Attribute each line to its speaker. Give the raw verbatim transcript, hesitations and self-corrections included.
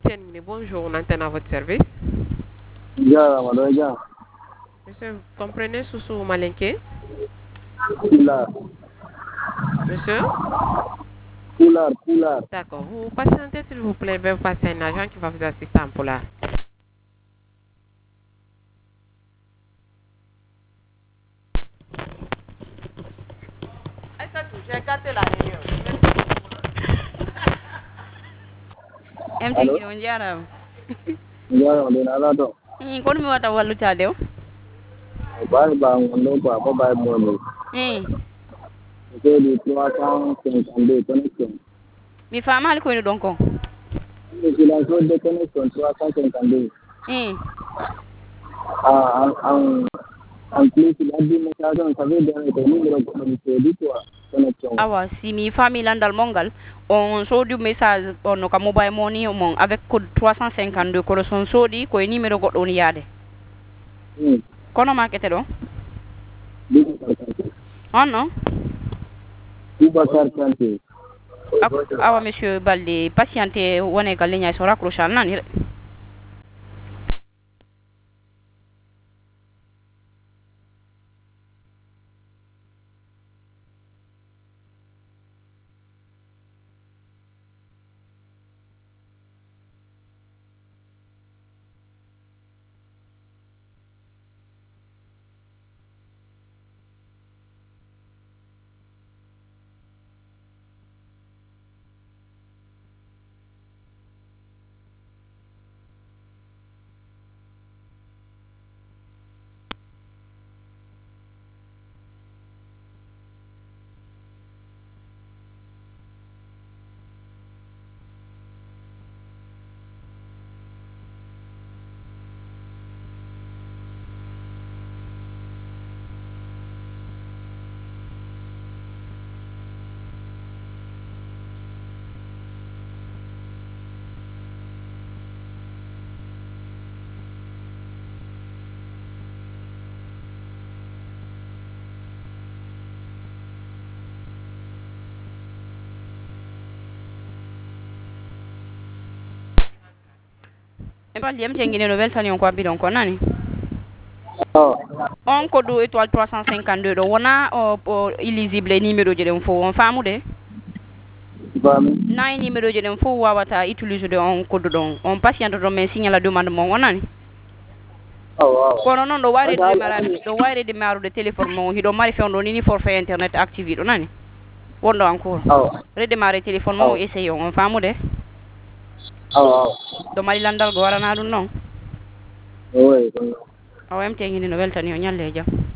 Speaker 1: Tiens, bonjour, on antenne à votre service.
Speaker 2: Jara Madoja.
Speaker 1: Monsieur, vous comprenez Soussou Malinké?
Speaker 2: Poulard.
Speaker 1: Monsieur?
Speaker 2: Poulard, Poulard.
Speaker 1: D'accord. Vous patientez, s'il vous plaît. Je vais vous passer un agent qui va vous assister en polar. J'ai gâté la réunion.
Speaker 3: em
Speaker 2: Allo?
Speaker 3: tigi on jarama
Speaker 2: Jara Madina Alato.
Speaker 3: i kono mi wata wallutade o
Speaker 2: Bal ba ngondo ba ba ba mo.
Speaker 3: i
Speaker 2: C'est du trois cent cinquante-deux connexions.
Speaker 3: mi famali koyno ɗon kon
Speaker 2: C'est la zone de connexion trois cent cinquante-deux.
Speaker 3: i
Speaker 2: Ah, en, en, en plus, il a dit message, ça veut dire que le numéro de c'est du quoi, connexion.
Speaker 3: awa si mi fami landal mongal on soodi message on ka mobile money mon avec code trois cent cinquante-deux kono son soodi koye numéro goɗɗo woni yaade
Speaker 2: Hmm.
Speaker 3: kono makete ɗo
Speaker 2: Boubacar Kanté.
Speaker 3: on non
Speaker 2: Boubacar Kanté.
Speaker 3: Ak- awa monsieur balde patienté wone ka leñay so raccroche al nani e balde em tenguineno weltani on ko abbi ɗon ko nani
Speaker 2: Oh,
Speaker 3: on ko ɗo étoile trois cent cinquante-deux ɗo wona o o illisible e numéro ji ɗen fof on famude
Speaker 2: fami.
Speaker 3: nayi numéro ji ɗen fof wawata utiliser on koddu ɗon on patiente ɗon min signala demande mon wonani
Speaker 2: Oh, wow.
Speaker 3: kono noon ɗo wayre
Speaker 2: Wanda-
Speaker 3: démarrade ɗo wayre démarrude téléphone mon hiɗo mari fewndo nini forfait internet activé ɗo nani wonɗo encore
Speaker 2: Oh,
Speaker 3: redémarré téléphone mon
Speaker 2: Oh.
Speaker 3: essayé on famude
Speaker 2: oh, oh.
Speaker 3: ɗo mari landal go warana ɗum noon
Speaker 2: Oui, oui.
Speaker 3: o emte hini no weltani o ñalle e jaam